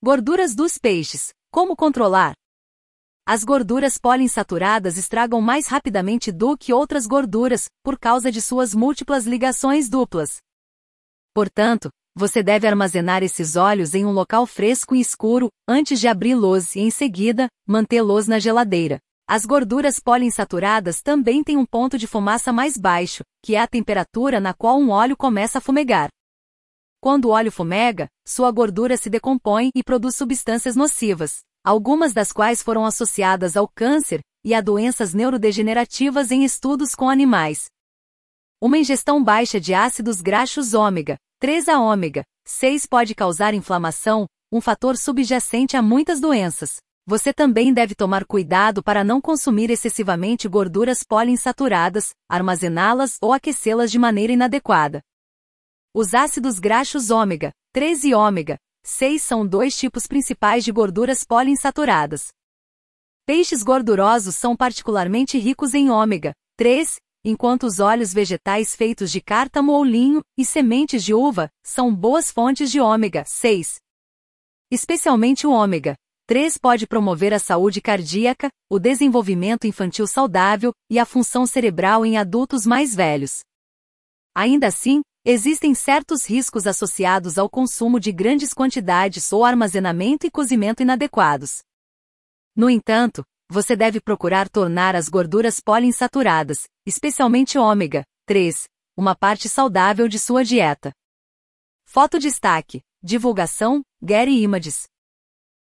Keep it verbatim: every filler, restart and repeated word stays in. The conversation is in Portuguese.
Gorduras dos peixes. Como controlar? As gorduras poliinsaturadas estragam mais rapidamente do que outras gorduras, por causa de suas múltiplas ligações duplas. Portanto, você deve armazenar esses óleos em um local fresco e escuro, antes de abri-los e, em seguida, mantê-los na geladeira. As gorduras poliinsaturadas também têm um ponto de fumaça mais baixo, que é a temperatura na qual um óleo começa a fumegar. Quando o óleo fumega, sua gordura se decompõe e produz substâncias nocivas, algumas das quais foram associadas ao câncer e a doenças neurodegenerativas em estudos com animais. Uma ingestão baixa de ácidos graxos ômega três a ômega seis pode causar inflamação, um fator subjacente a muitas doenças. Você também deve tomar cuidado para não consumir excessivamente gorduras poliinsaturadas, armazená-las ou aquecê-las de maneira inadequada. Os ácidos graxos ômega três e ômega seis são dois tipos principais de gorduras poliinsaturadas. Peixes gordurosos são particularmente ricos em ômega três, enquanto os óleos vegetais feitos de cártamo ou linho e sementes de uva são boas fontes de ômega seis. Especialmente o ômega três pode promover a saúde cardíaca, o desenvolvimento infantil saudável e a função cerebral em adultos mais velhos. Ainda assim, existem certos riscos associados ao consumo de grandes quantidades ou armazenamento e cozimento inadequados. No entanto, você deve procurar tornar as gorduras poliinsaturadas, especialmente ômega três, uma parte saudável de sua dieta. Foto destaque. Divulgação, Getty Images.